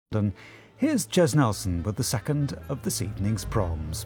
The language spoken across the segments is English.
London, here's Jez Nelson with the second of this evening's proms.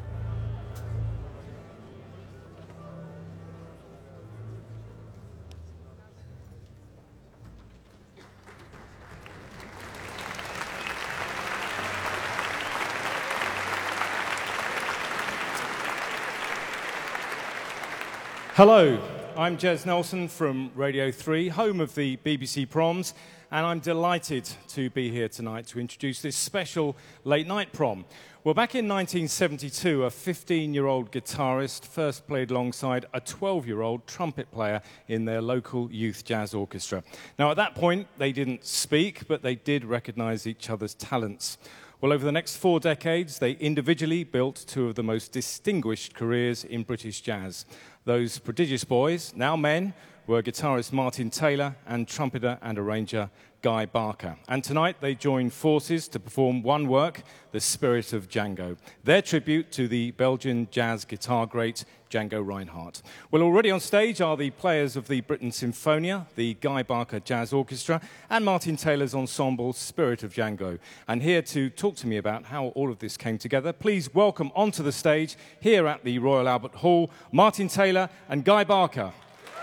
Hello, I'm Jez Nelson from Radio 3, home of the BBC Proms, and I'm delighted to be here tonight to introduce this special late-night prom. Well, back in 1972, a 15-year-old guitarist first played alongside a 12-year-old trumpet player in their local youth jazz orchestra. Now, at that point, they didn't speak, but they did recognize each other's talents. Well, over the next 4 decades, they individually built two of the most distinguished careers in British jazz. Those prodigious boys, now men, were guitarist Martin Taylor and trumpeter and arranger Guy Barker. And tonight they join forces to perform one work, The Spirit of Django, their tribute to the Belgian jazz guitar great Django Reinhardt. Well, already on stage are the players of the Britten Sinfonia, the Guy Barker Jazz Orchestra, and Martin Taylor's ensemble Spirit of Django. And here to talk to me about how all of this came together, please welcome onto the stage, here at the Royal Albert Hall, Martin Taylor and Guy Barker.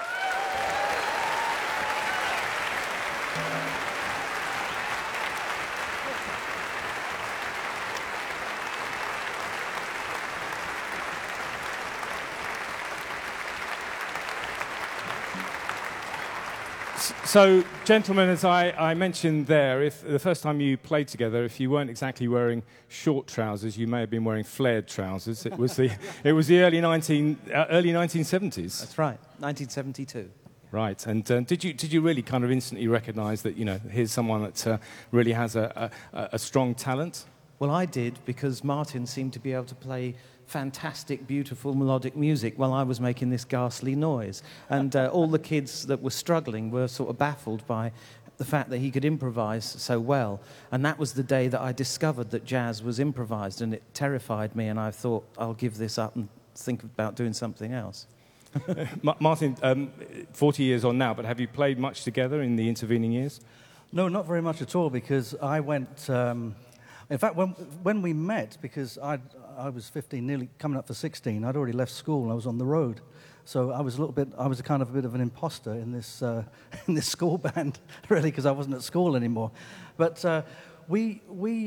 So, gentlemen, as I mentioned there, if the first time you played together, if you weren't exactly wearing short trousers, you may have been wearing flared trousers. It was the early 1970s. That's right, 1972. Right, and did you really kind of instantly recognise that, you know, here's someone that really has a strong talent? Well, I did, because Martin seemed to be able to play fantastic, beautiful melodic music while I was making this ghastly noise. And all the kids that were struggling were sort of baffled by the fact that he could improvise so well. And that was the day that I discovered that jazz was improvised, and it terrified me, and I thought, I'll give this up and think about doing something else. Martin, 40 years on now, but have you played much together in the intervening years? No, not very much at all, because I went... in fact, when we met, because I was 15, nearly coming up for 16, I'd already left school and I was on the road. So I was a bit of an imposter in this in this school band, really, because I wasn't at school anymore. But we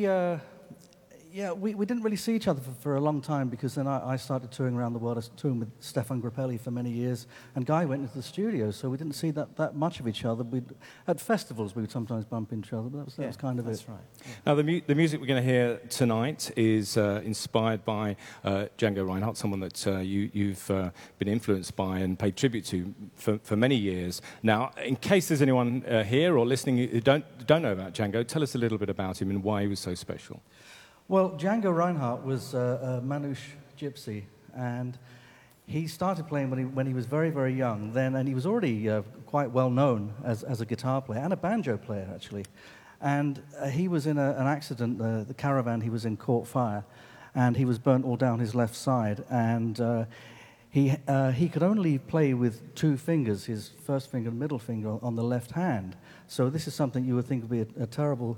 didn't really see each other for a long time, because then I started touring around the world. I was touring with Stefan Grappelli for many years, and Guy went into the studio, so we didn't see that much of each other. At festivals, we would sometimes bump into each other, but that was kind of that's it. Right. Yeah. Now, the music we're going to hear tonight is inspired by Django Reinhardt, someone that you've been influenced by and paid tribute to for many years. Now, in case there's anyone here or listening who don't know about Django, tell us a little bit about him and why he was so special. Well, Django Reinhardt was a Manouche gypsy, and he started playing when he was very, very young then, and he was already quite well known as a guitar player and a banjo player, actually. And he was in an accident, the caravan he was in caught fire, and he was burnt all down his left side, and he could only play with 2 fingers, his first finger and middle finger on the left hand. So this is something you would think would be a terrible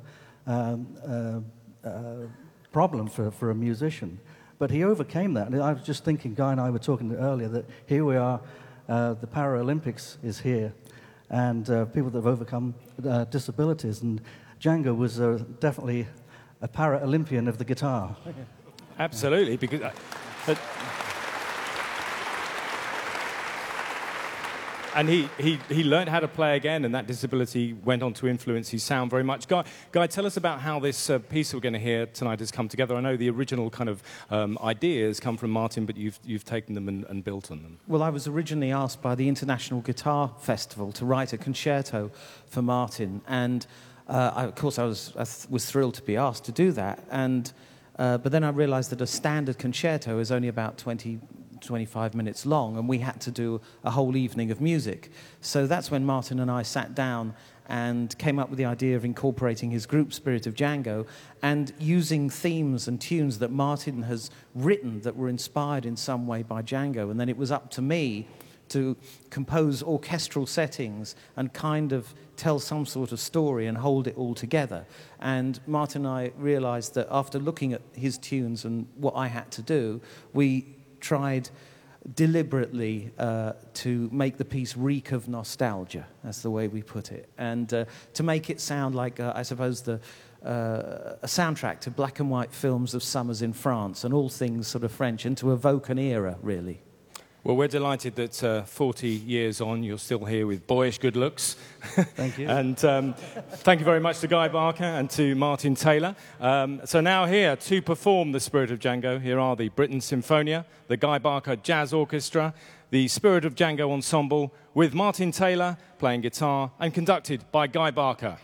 problem for a musician. But he overcame that. And I was just thinking, Guy and I were talking earlier, that here we are, the Paralympics is here, and people that have overcome disabilities. And Django was definitely a Paralympian of the guitar. Absolutely, because... And he learned how to play again, and that disability went on to influence his sound very much. Guy, tell us about how this piece we're going to hear tonight has come together. I know the original kind of ideas come from Martin, but you've taken them and built on them. Well, I was originally asked by the International Guitar Festival to write a concerto for Martin, and of course I was thrilled to be asked to do that. And but then I realised that a standard concerto is only about 25 minutes long, and we had to do a whole evening of music. So that's when Martin and I sat down and came up with the idea of incorporating his group Spirit of Django and using themes and tunes that Martin has written that were inspired in some way by Django. And then it was up to me to compose orchestral settings and kind of tell some sort of story and hold it all together. And Martin and I realized that after looking at his tunes and what I had to do, we tried deliberately to make the piece reek of nostalgia. That's the way we put it. And to make it sound like, I suppose, a soundtrack to black and white films of summers in France and all things sort of French, and to evoke an era, really. Well, we're delighted that 40 years on, you're still here with boyish good looks. Thank you. And thank you very much to Guy Barker and to Martin Taylor. So now here to perform The Spirit of Django, here are the Britten Symphonia, the Guy Barker Jazz Orchestra, the Spirit of Django Ensemble, with Martin Taylor playing guitar and conducted by Guy Barker.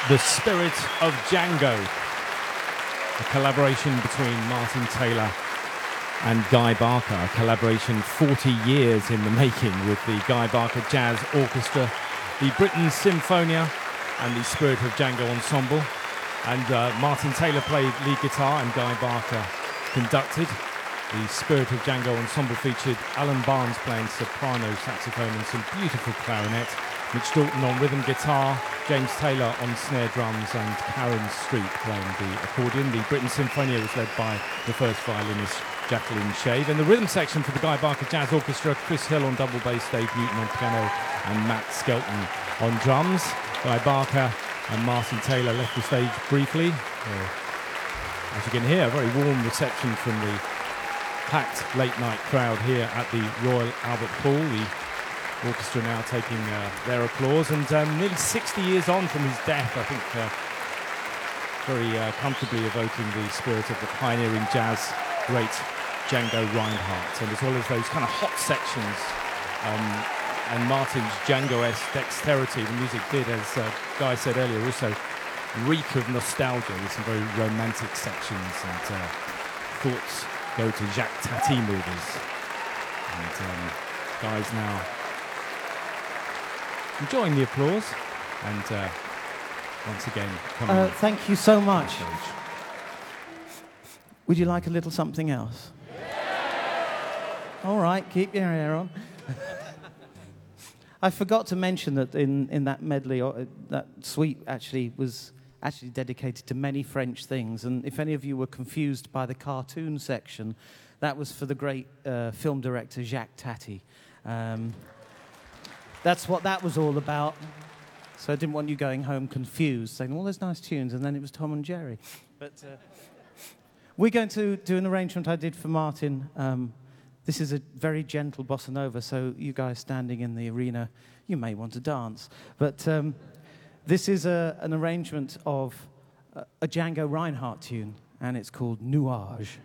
The Spirit of Django, a collaboration between Martin Taylor and Guy Barker, a collaboration 40 years in the making with the Guy Barker Jazz Orchestra, the Britten Sinfonia and the Spirit of Django Ensemble. And Martin Taylor played lead guitar and Guy Barker conducted. The Spirit of Django Ensemble featured Alan Barnes playing soprano saxophone and some beautiful clarinet, Mitch Dalton on rhythm guitar, James Taylor on snare drums, and Karen Street playing the accordion. The Britten Sinfonia was led by the first violinist Jacqueline Shave. In the rhythm section for the Guy Barker Jazz Orchestra, Chris Hill on double bass, Dave Newton on piano, and Matt Skelton on drums. Guy Barker and Martin Taylor left the stage briefly. As you can hear, a very warm reception from the packed late-night crowd here at the Royal Albert Hall. The orchestra now taking their applause, and nearly 60 years on from his death, I think very comfortably evoking the spirit of the pioneering jazz great Django Reinhardt, and as well as those kind of hot sections and Martin's Django-esque dexterity. The music did, as Guy said earlier, also reek of nostalgia with some very romantic sections, and thoughts go to Jacques Tati movies. And Guy's now enjoying the applause, and once again coming. Thank you so much. Would you like a little something else? All right, keep your hair on. I forgot to mention that in that medley, that suite actually was dedicated to many French things. And if any of you were confused by the cartoon section, that was for the great film director Jacques Tati. That's what that was all about. So I didn't want you going home confused, saying, "All those nice tunes," and then it was Tom and Jerry. But we're going to do an arrangement I did for Martin. This is a very gentle bossa nova, so you guys standing in the arena, you may want to dance. But this is an arrangement of a Django Reinhardt tune, and it's called Nuage.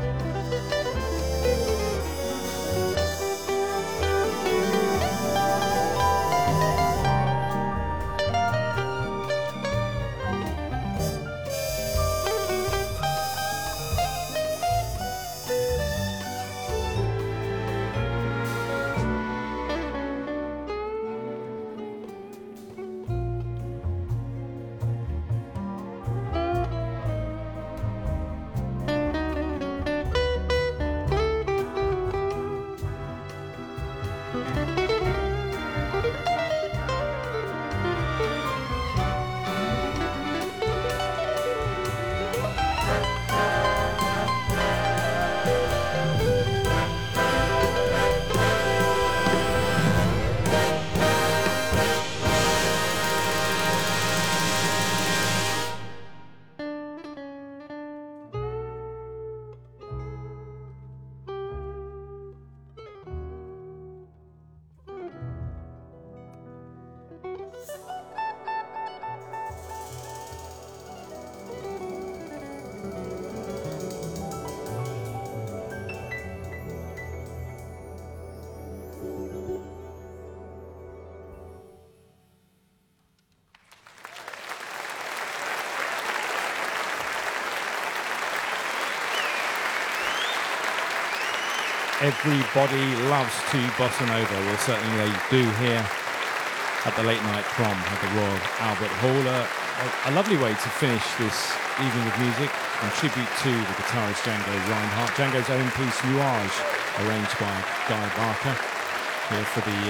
Everybody loves to bossa nova. Well, certainly they do here at the late night prom at the Royal Albert Hall. A lovely way to finish this evening of music in tribute to the guitarist Django Reinhardt. Django's own piece, Nuage, arranged by Guy Barker, here for the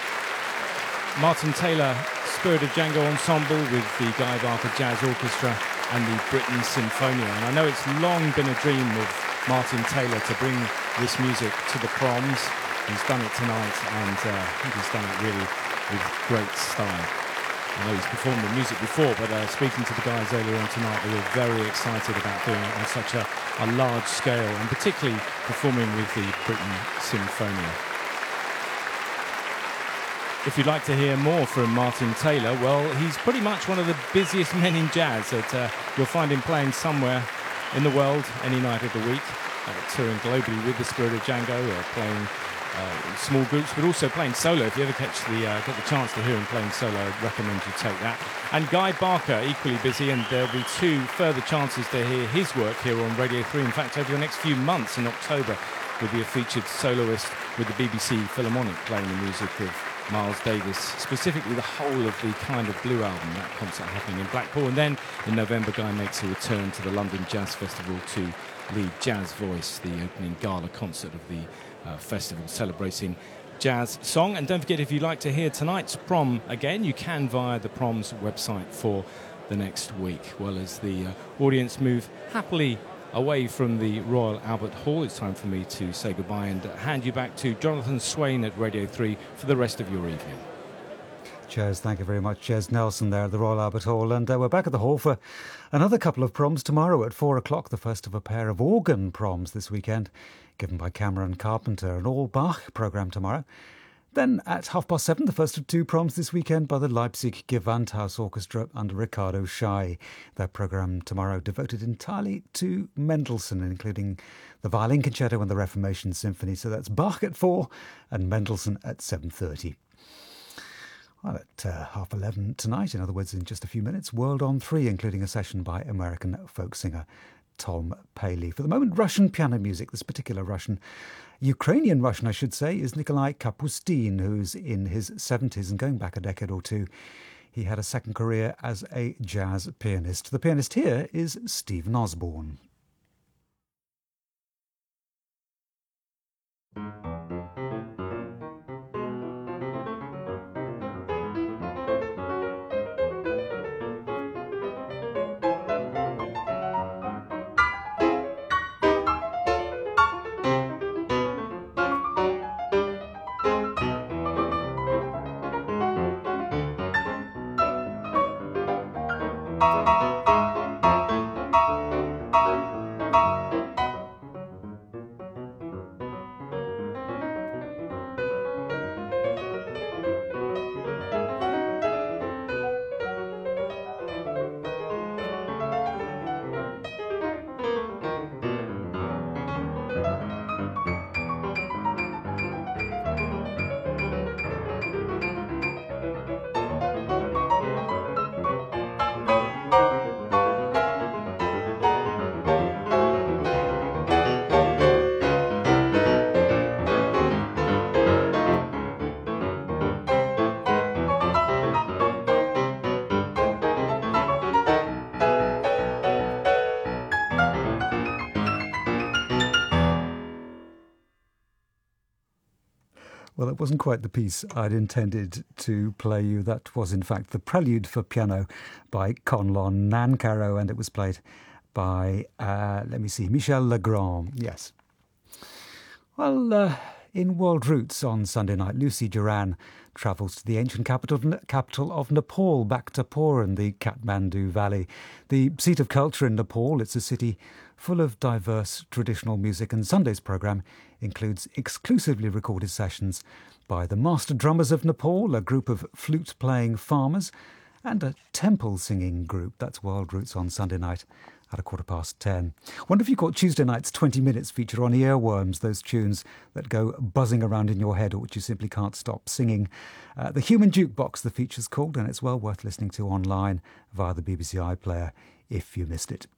Martin Taylor Spirit of Django Ensemble with the Guy Barker Jazz Orchestra and the Britten Sinfonia. And I know it's long been a dream of Martin Taylor to bring this music to the proms. He's done it tonight, and I think he's done it really with great style. I know he's performed the music before, but speaking to the guys earlier on tonight, they were very excited about doing it on such a large scale, and particularly performing with the Britten Sinfonia. If you'd like to hear more from Martin Taylor, well, he's pretty much one of the busiest men in jazz. That you'll find him playing somewhere in the world any night of the week, touring globally with the Spirit of Django, playing small groups, but also playing solo. If you ever get the chance to hear him playing solo, I'd recommend you take that. And Guy Barker, equally busy, and there'll be 2 further chances to hear his work here on Radio 3. In fact, over the next few months in October, will be a featured soloist with the BBC Philharmonic playing the music of Miles Davis, specifically the whole of the Kind of Blue album, that concert happening in Blackpool. And then in November, Guy makes a return to the London Jazz Festival to lead Jazz Voice, the opening gala concert of the festival celebrating jazz song. And don't forget, if you'd like to hear tonight's prom again, you can via the prom's website for the next week. Well, as the audience move happily away from the Royal Albert Hall, it's time for me to say goodbye and hand you back to Jonathan Swain at Radio 3 for the rest of your evening. Cheers, thank you very much. Jez Nelson there at the Royal Albert Hall. And we're back at the Hall for another couple of proms tomorrow at 4 o'clock, the first of a pair of organ proms this weekend, given by Cameron Carpenter, an all-Bach programme tomorrow. Then at 7:30, the first of 2 proms this weekend by the Leipzig Gewandhaus Orchestra under Ricardo Schei. Their programme tomorrow devoted entirely to Mendelssohn, including the Violin Concerto and the Reformation Symphony. So that's Bach at 4 and Mendelssohn at 7:30. Well, at 11:30 tonight, in other words, in just a few minutes, World on 3, including a session by American folk singer Tom Paley. For the moment, Russian piano music. This particular Ukrainian Russian, I should say, is Nikolai Kapustin, who's in his 70s and going back a decade or two. He had a second career as a jazz pianist. The pianist here is Stephen Osborne. Well, it wasn't quite the piece I'd intended to play you. That was, in fact, the Prelude for Piano by Conlon Nancarrow, and it was played by, Michel Legrand. Yes. Well, in World Roots on Sunday night, Lucy Duran travels to the ancient capital of Nepal, back to Pur in the Kathmandu Valley. The seat of culture in Nepal, it's a city full of diverse traditional music, and Sunday's programme includes exclusively recorded sessions by the Master Drummers of Nepal, a group of flute-playing farmers, and a temple-singing group. That's World Roots on Sunday night at 10:15. Wonder if you caught Tuesday night's 20 Minutes feature on Earworms, those tunes that go buzzing around in your head or which you simply can't stop singing. The Human Jukebox, the feature's called, and it's well worth listening to online via the BBC iPlayer if you missed it.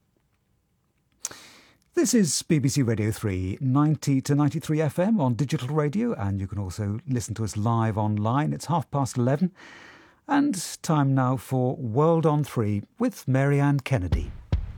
This is BBC Radio 3, 90 to 93 FM on digital radio, and you can also listen to us live online. It's 11:30, and time now for World on 3 with Marianne Kennedy.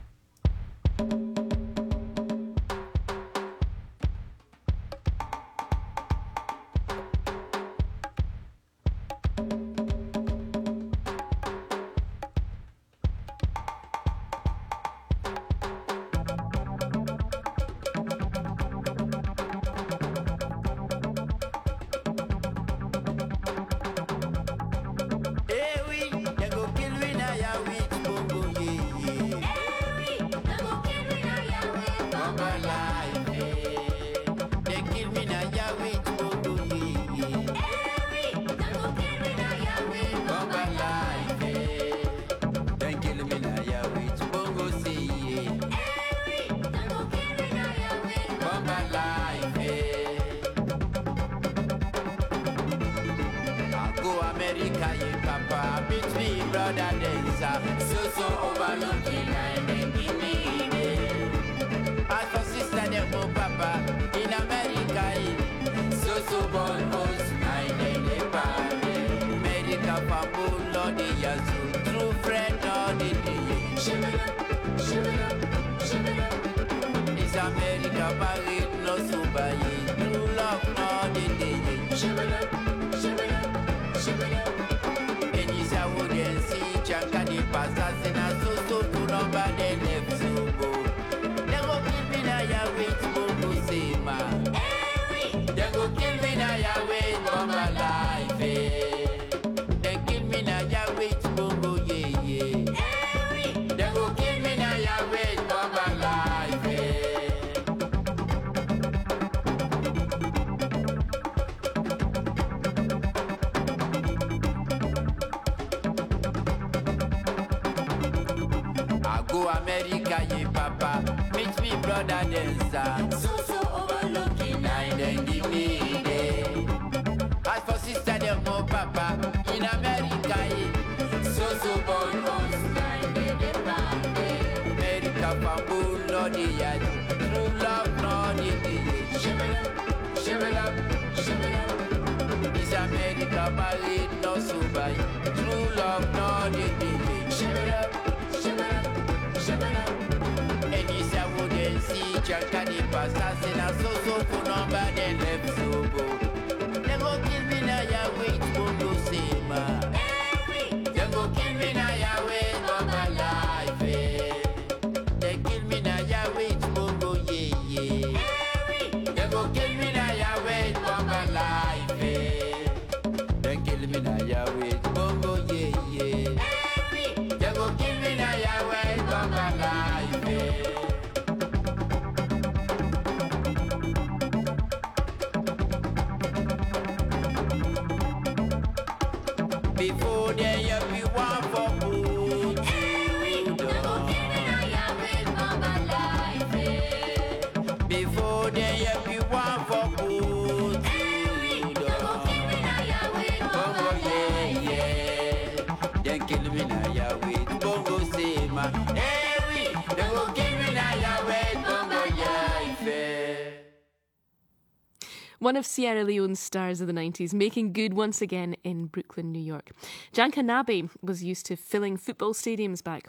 America, ye papa, meet me brother dancer. So overlooking, I then give me day. As for sister, them more papa, in America, ye. So born on nine day, America, papa, Lord, the true love, Lord, the shiver up. Is America married, no super, true love, Lord, the shiver up. Jankadi pasta sena so for number then left so go. They go kill me now ya wait bongo sema. They go kill me now ya wait for my life. They kill me now ya wait bongo yeah. They go kill me now ya wait for my life. They kill me now ya wait bongo yeah. They go kill me now ya wait for my life. Before they have me one for food. Before they have me one for food. Then kill me now, ya wait, bongo sema. Hey, they go kill me now, ya wait, bongo yeah. One of Sierra Leone's stars of the 90s, making good once again in Brooklyn, New York. Janka Nabi was used to filling football stadiums back home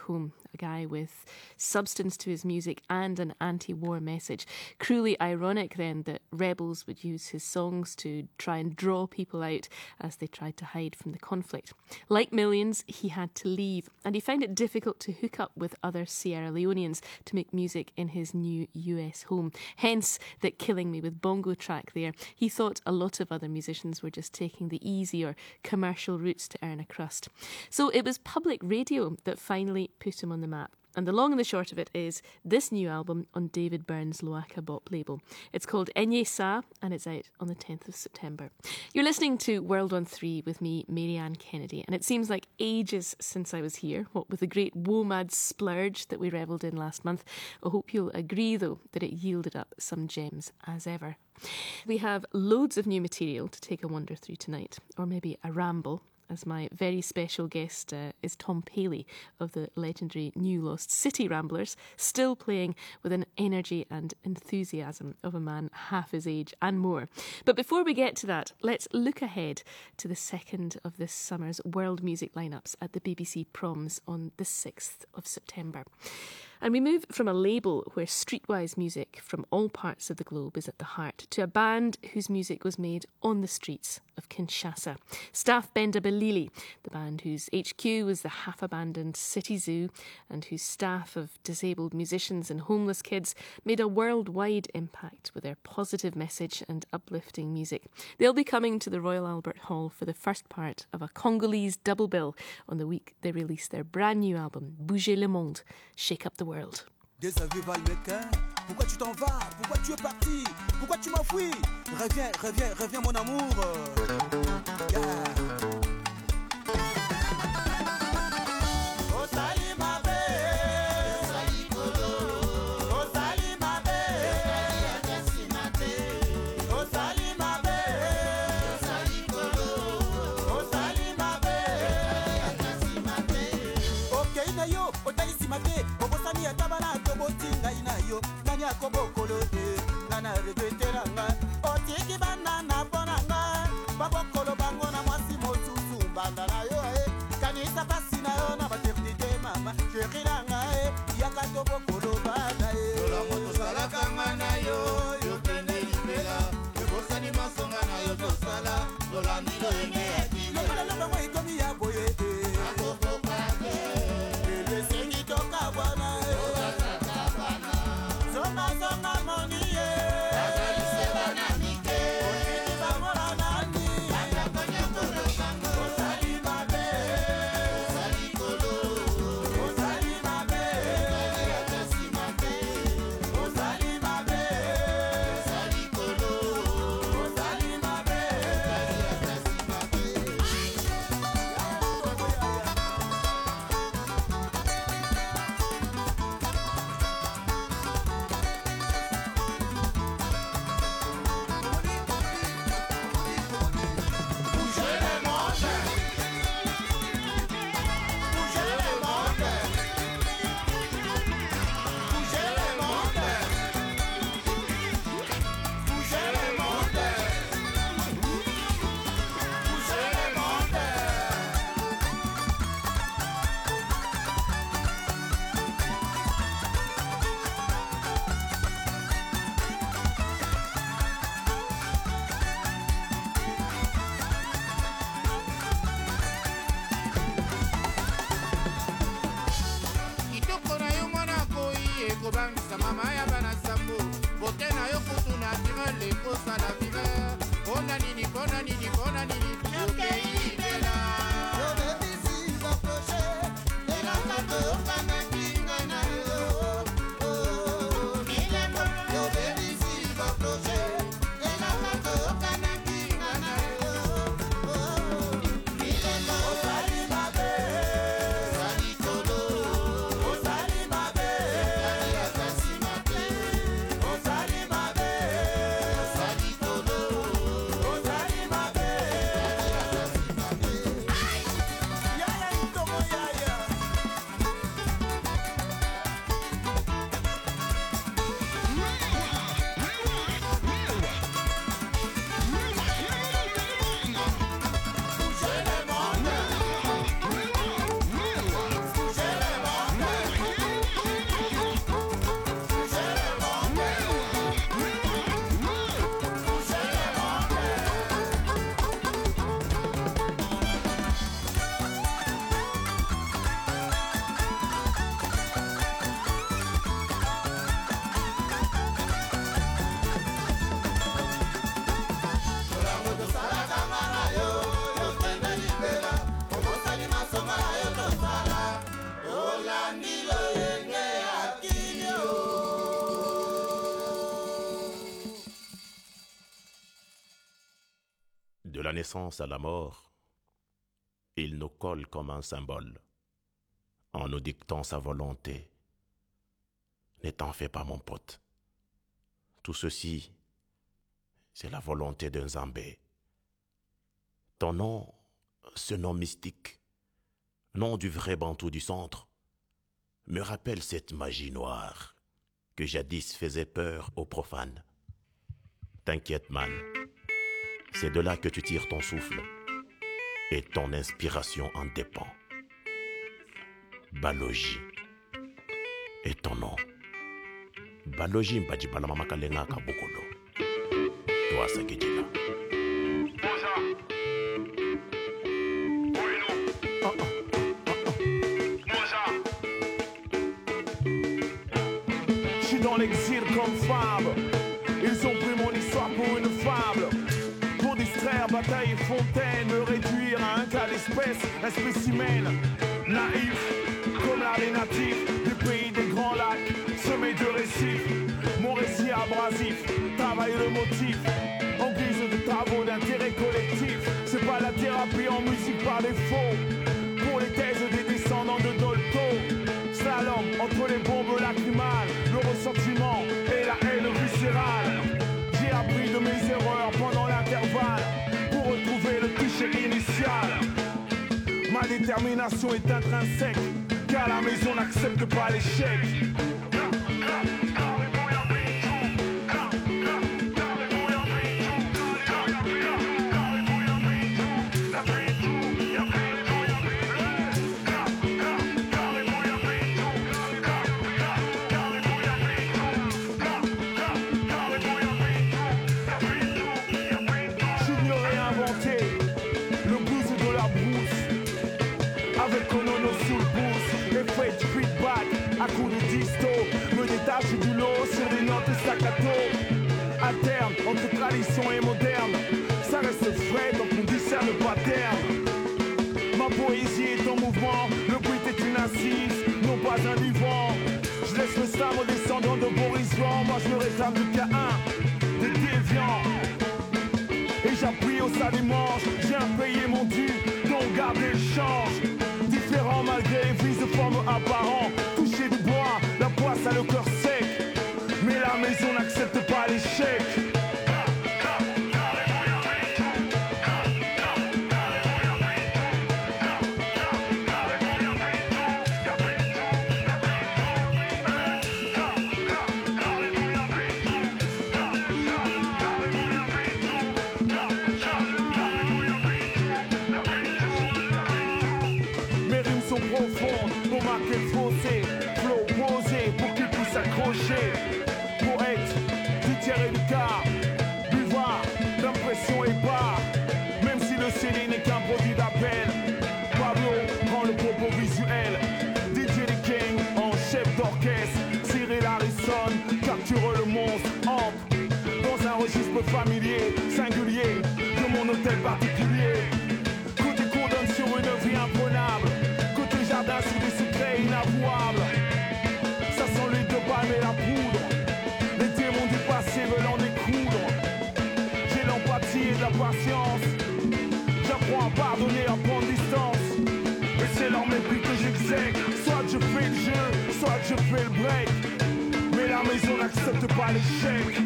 a guy with substance to his music and an anti-war message. Cruelly ironic then that rebels would use his songs to try and draw people out as they tried to hide from the conflict. Like millions, he had to leave, and he found it difficult to hook up with other Sierra Leoneans to make music in his new US home. Hence that Killing Me with Bongo track there. He thought a lot of other musicians were just taking the easy or commercial routes to earn a crust. So it was public radio that finally put him on the map. And the long and the short of it is this new album on David Byrne's Loaka Bop label. It's called Enye Sa, and it's out on the 10th of September. You're listening to World on 3 with me, Marianne Kennedy, and it seems like ages since I was here, what with the great WOMAD splurge that we revelled in last month. I hope you'll agree, though, that it yielded up some gems as ever. We have loads of new material to take a wander through tonight, or maybe a ramble, as my very special guest is Tom Paley of the legendary New Lost City Ramblers, still playing with an energy and enthusiasm of a man half his age and more. But before we get to that, let's look ahead to the second of this summer's world music lineups at the BBC Proms on the 6th of September. And we move from a label where streetwise music from all parts of the globe is at the heart to a band whose music was made on the streets of Kinshasa. Staff Benda Belili, the band whose HQ was the half-abandoned City Zoo and whose staff of disabled musicians and homeless kids made a worldwide impact with their positive message and uplifting music. They'll be coming to the Royal Albert Hall for the first part of a Congolese double bill on the week they release their brand new album, Bouger le Monde, Shake Up the World. Désavoué Valmequin, pourquoi tu t'en vas? Pourquoi tu es parti? Pourquoi tu m'enfuis? Reviens, reviens, reviens mon amour. Yeah. Kobokolo nana reveteranga otiki banana bonanga babokolo bango na mwasi mosusu bandana yo kanisa pasina yo na maternité mama cheriranga yakato bokolo bana la moto salaka ngana yo yo tende libela ke bosani masonga na yo to sala dola nilo enge ati yo kala lo mo ikomi ya boye akoko pake ele sengi toka bwana Zonga money, azali seba na mike. Okiti bamora nani, anda konya kolo bango. Ozali mabe, ozali kolo. Ozali mabe, ozali atasi mabe. Ozali mabe, ozali kolo. Ozali mabe, ozali atasi mabe. De la naissance à la mort, il nous colle comme un symbole, en nous dictant sa volonté. Ne t'en fais pas, mon pote. Tout ceci, c'est la volonté d'un Zambé. Ton nom, ce nom mystique, nom du vrai Bantou du centre, me rappelle cette magie noire que jadis faisait peur aux profanes. T'inquiète, man, c'est de là que tu tires ton souffle et ton inspiration en dépend. Balogi est ton nom. Balogi mbajibala mamakalenga kabukolo. Toi sagedila. J'suis dans l'exil comme fable. Ils ont pris mon histoire pour une fable. Pour distraire bataille et fontaine, me réduire à un cas d'espèce, un spécimen naïf, comme l'art des natifs du pays des grands lacs, semé de récifs. Mon récit abrasif, travaille le motif, en guise de travaux d'intérêt collectif. C'est pas la thérapie en musique par défaut, pour les thèses des descendants de Dolto. Slalom entre les bombes lacrymales, le ressentiment et la haine viscérale. J'ai appris de mes erreurs pendant l'intervalle pour retrouver le cliché initial. Ma détermination est intrinsèque, car la maison n'accepte pas l'échec. Du lot sur des notes staccato. Alterne entre tradition et moderne, ça reste frais donc on discerne le pattern. Ma poésie est en mouvement, le bruit est une assise, non pas un divan. Je laisse le slam aux descendants de Boris Vian. Moi je me réclame du K1, des déviants. Et j'appuie au ça des manches, j'ai impayé mon dû, donc gardez le change. Différent malgré les vices de forme apparent. Toucher du bois, la poisse a le cœur sec, mais la maison n'accepte pas l'échec. Mes rimes sont profondes pour marquer le fossé, flow posé pour qu'ils puissent s'accrocher. Poète, du tiers et du quart, buvard, d'impression et part. Même si le CD n'est qu'un produit d'appel, Pablo prend le propos visuel. DJ The King en chef d'orchestre, Cyril Harrison capture le monstre, entre dans un registre familier, singulier, de mon hôtel particulier. Côté condamne sur une vie imprenable, côté jardin sous des secrets inavouables. Ça sent l'huile de palme et la poudre, les démons du passé veulent en découdre. J'ai l'empathie et de la patience, j'apprends à pardonner, à prendre distance. Et c'est leur mépris que j'exèque, soit je fais le jeu, soit je fais le break. Mais la maison n'accepte pas l'échec.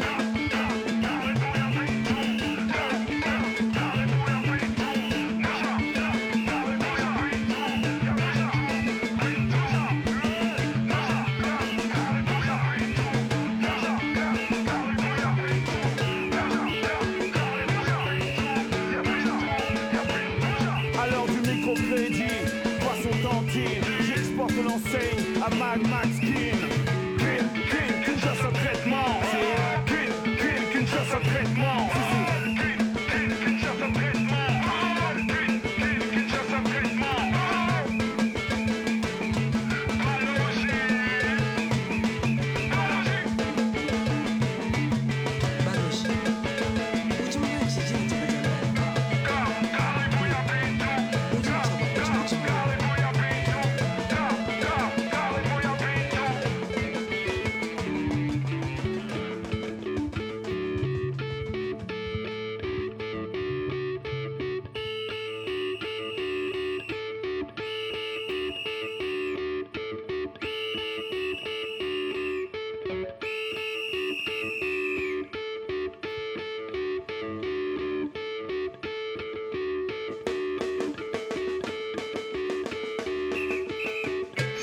J'exporte l'enseigne à Mad Max King. King, Kinshasa traitement. King, Kinshasa traitement. Kinshasa traitement. Kinshasa traitement.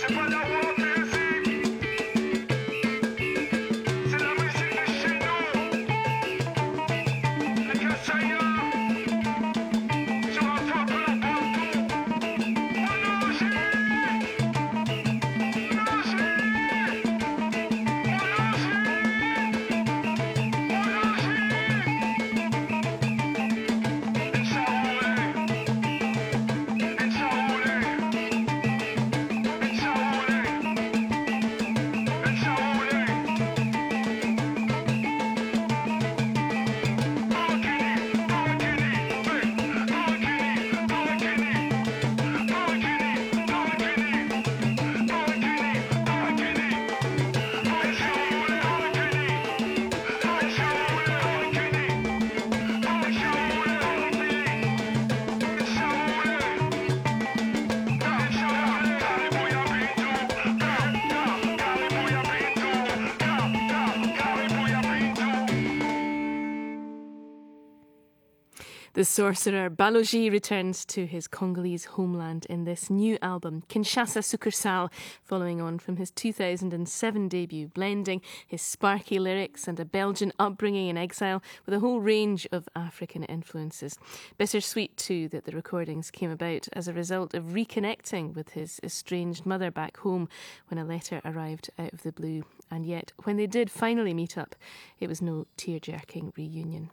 The sorcerer Baloji returns to his Congolese homeland in this new album, Kinshasa Succursale, following on from his 2007 debut, blending his sparky lyrics and a Belgian upbringing in exile with a whole range of African influences. Bittersweet, too, that the recordings came about as a result of reconnecting with his estranged mother back home when a letter arrived out of the blue. And yet, when they did finally meet up, it was no tear-jerking reunion.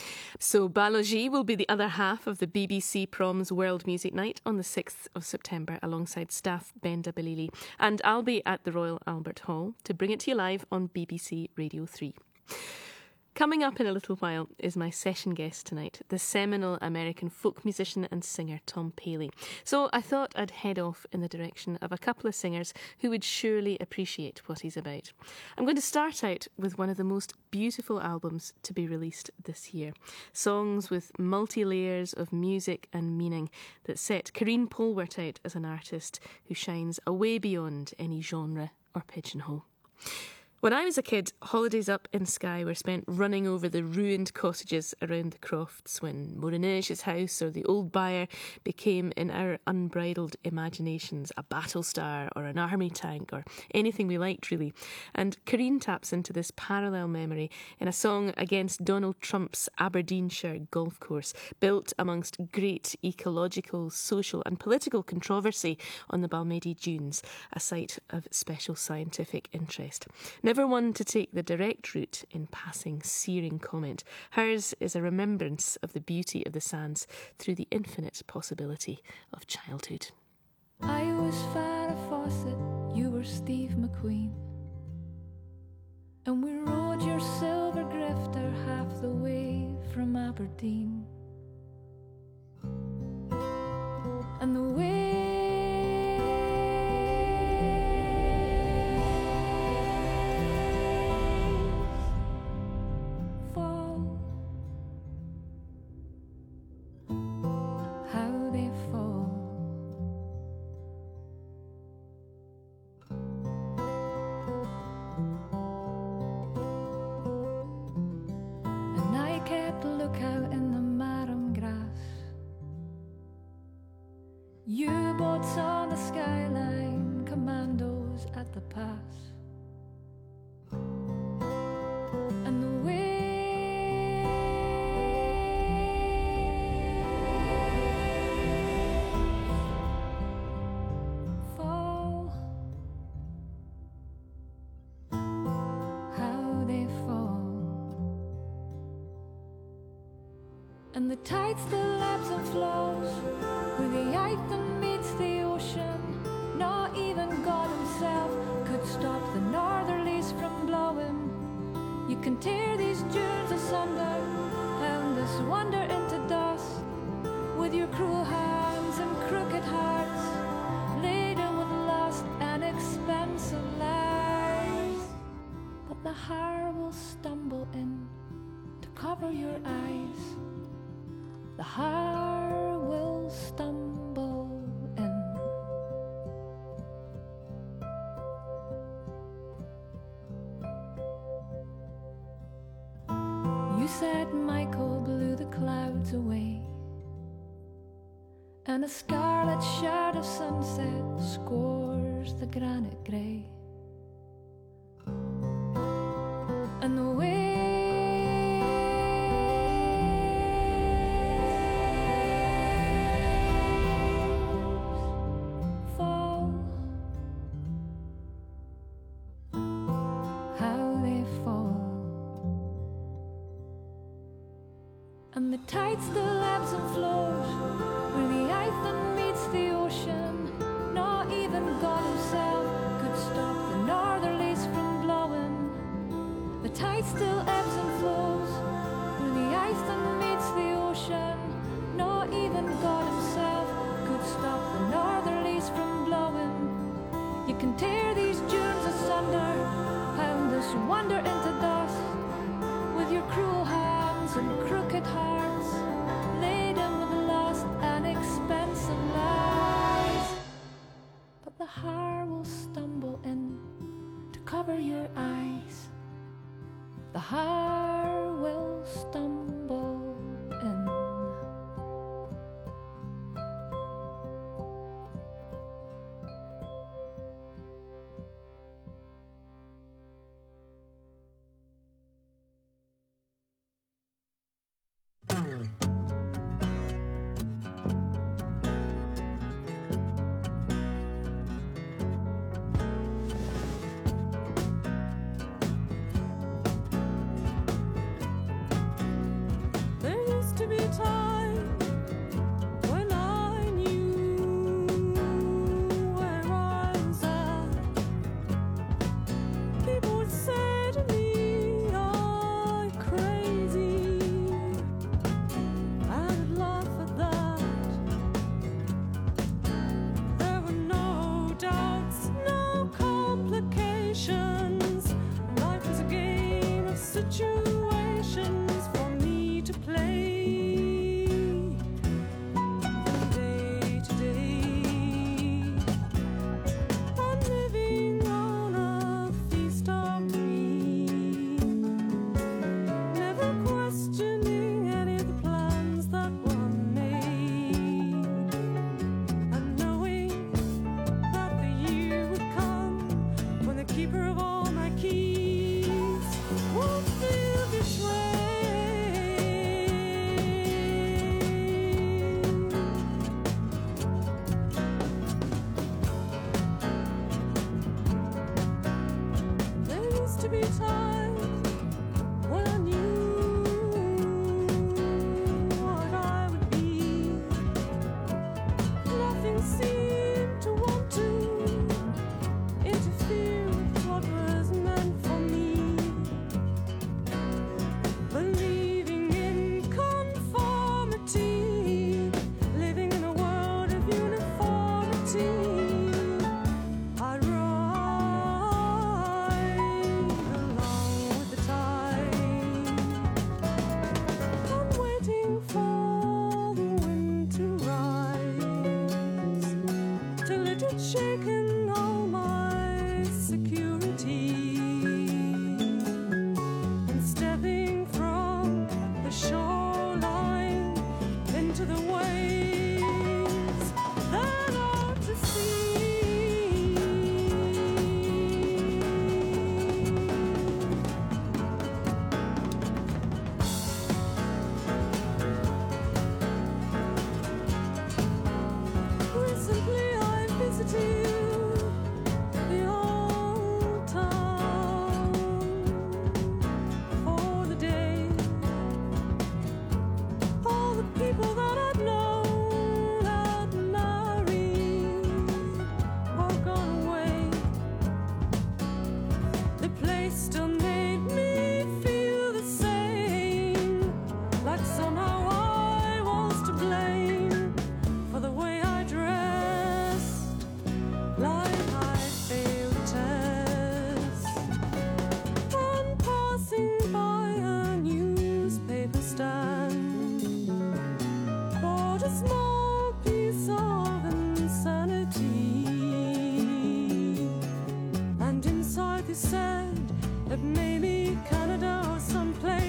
So Baloji will be the other half of the BBC Proms World Music Night on the 6th of September alongside staff Benda Bilili, and I'll be at the Royal Albert Hall to bring it to you live on BBC Radio 3. Coming up in a little while is my session guest tonight, the seminal American folk musician and singer Tom Paley. So I thought I'd head off in the direction of a couple of singers who would surely appreciate what he's about. I'm going to start out with one of the most beautiful albums to be released this year. Songs with multi-layers of music and meaning that set Karine Polwart out as an artist who shines away beyond any genre or pigeonhole. When I was a kid, holidays up in Skye were spent running over the ruined cottages around the crofts when Morenage's house or the Old Byre became, in our unbridled imaginations, a battle star or an army tank or anything we liked, really. And Karine taps into this parallel memory in a song against Donald Trump's Aberdeenshire golf course, built amongst great ecological, social and political controversy on the Balmedy Dunes, a site of special scientific interest. Never one to take the direct route in passing searing comment, hers is a remembrance of the beauty of the sands through the infinite possibility of childhood. I was Farrah Fawcett, you were Steve McQueen, and we rode your silver grifter half the way from Aberdeen. And the way U-boats on the skyline, commandos at the pass. And the waves fall, how they fall. And the tide still ebbs and flows where the Ythen meets the ocean. Not even God himself could stop the northerlies from blowing. You can tear these dunes asunder, pound this wonder into dust with your cruel hands and crooked hearts, laden with lust and expensive lies. But the heart will stumble in to cover your eyes. The heart will stumble in. You said Michael blew the clouds away, and a scarlet shard of sunset scores the granite grey. And the waves fall, how they fall, and the tide still ebbs and flows where the Eithin meets the ocean. Not even God himself could stop the northerlies from blowing. The tide still ebbs and flows where the Eithin meets the ocean. Not even God himself could stop the northerlies from blowing. You can tear these dunes asunder, pound this wonder into dust with your cruel hands and crooked hearts, laden with lost and expensive lies. But the har will stumble in to cover your eyes. The har will stumble in.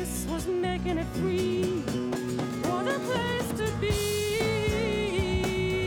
making it free. What a place to be.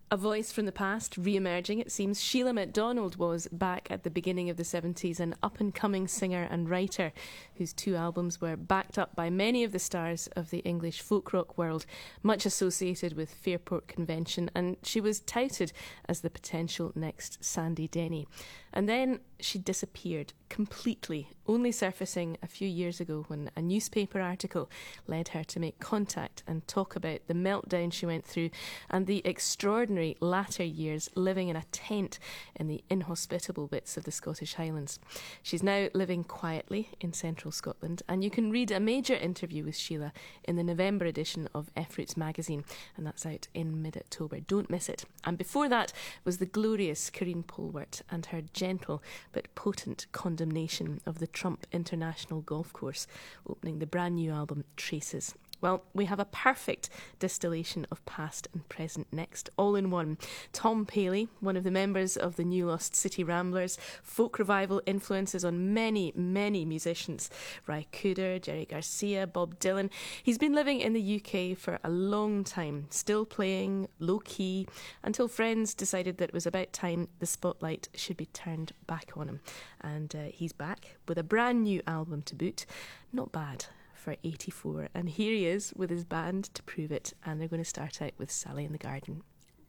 A voice from the past, re-emerging, it seems. Sheila MacDonald was back at the beginning of the 70s, an up-and-coming singer and writer whose 2 albums were backed up by many of the stars of the English folk rock world, much associated with Fairport Convention, and she was touted as the potential next Sandy Denny. And then she disappeared completely, only surfacing a few years ago when a newspaper article led her to make contact and talk about the meltdown she went through and the extraordinary latter years living in a tent in the inhospitable bits of the Scottish Highlands. She's now living quietly in central Scotland, and you can read a major interview with Sheila in the November edition of F Roots magazine, and that's out in mid-October. Don't miss it. And before that was the glorious Corinne Polwart and her gentle but potent condemnation of the Trump International Golf Course, opening the brand new album Traces. Well, we have a perfect distillation of past and present next, all in one. Tom Paley, one of the members of the New Lost City Ramblers, folk revival influences on many, many musicians. Ry Cooder, Jerry Garcia, Bob Dylan. He's been living in the UK for a long time, still playing low-key, until friends decided that it was about time the spotlight should be turned back on him. And he's back with a brand new album to boot. Not bad for 84, and here he is with his band to prove it, and they're going to start out with Sally in the Garden.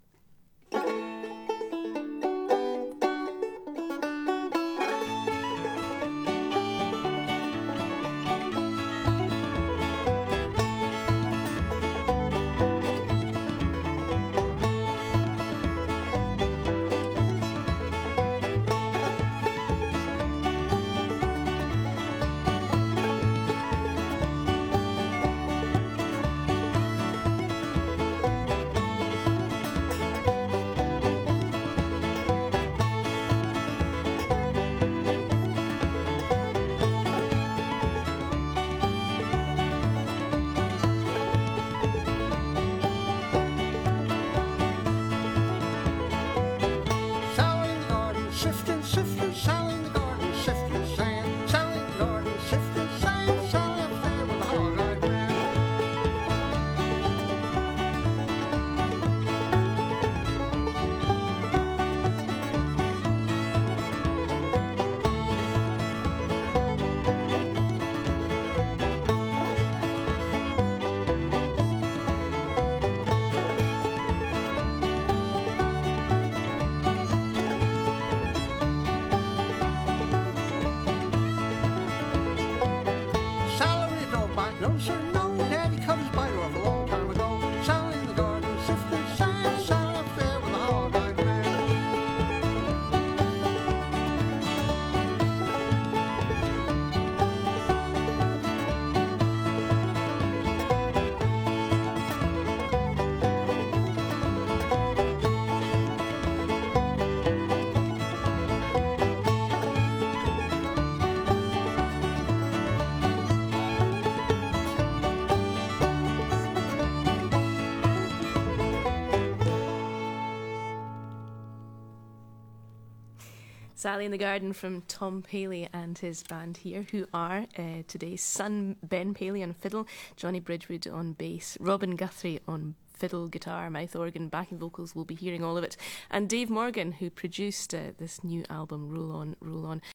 Sally in the Garden from Tom Paley and his band here, who are today's son Ben Paley on fiddle, Johnny Bridgewood on bass, Robin Guthrie on fiddle, guitar, mouth organ, backing vocals, we'll be hearing all of it, and Dave Morgan, who produced this new album, Roll On, Roll On.